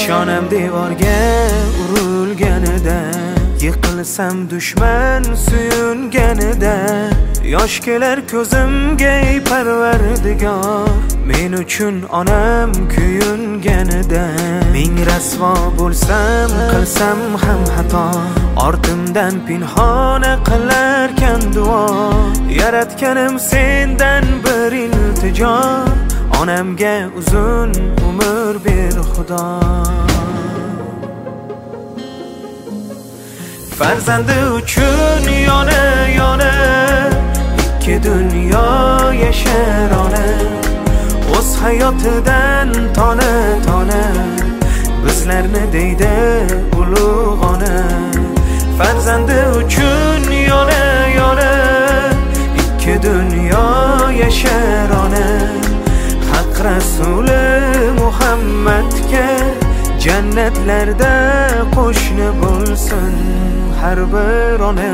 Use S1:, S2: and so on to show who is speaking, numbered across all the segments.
S1: Nishonam devorga urilganida, yiqilsam dushman suyunganida, yosh kelar ko'zimga ey Parvardigor, men uchun onam kuyunganida. Ming rasvo bo'lsam, qilsam ham xato, ortimdan pinhona qilarkan duo. Yaratganim sendan bir iltijo, onamga uzun umr ber Xudo. Farzandi uchun yona ikki dunyo yashar ona, o'z hayotidan tona bizlarni deydi ulug' ona. Farzandi uchun yona ikki dunyo yashar ona, haq rasuli Muhammadga jannatlarda qo'shni bo'lsin har bir ona.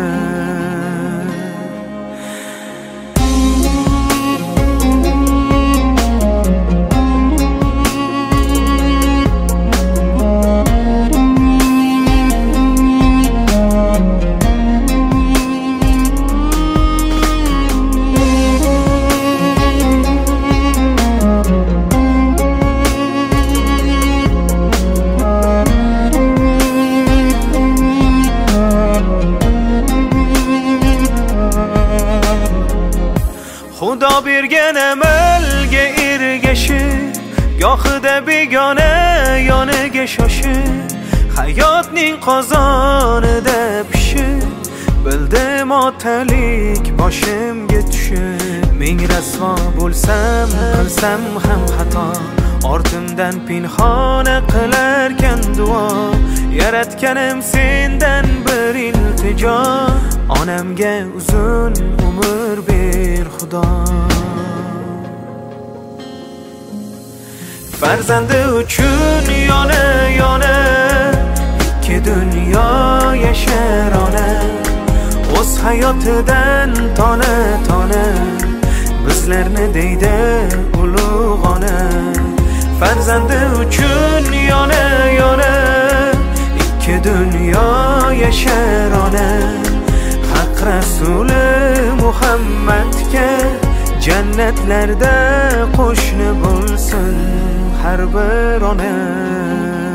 S1: Xudo bergan amalga ergashib, gohida begona yoniga shoshib, hayotning qozonida pishib, bildim otalik boshimga tushib. Ming rasvo bo'lsam, qilsam ham xato, ortimdan pinhona qilarkan duo. Yaratganim sendan bir iltijo, onamga uzun umr ber Xudo. Farzandi uchun yona ikki dunyo yashar ona, o'z hayotidan tona bizlarni deydi ulug' ona. Farzandi uchun yona ikki dunyo yashar ona, haq rasuli Muhammadga jannatlarda qo'shni bo'lsin har bir ona.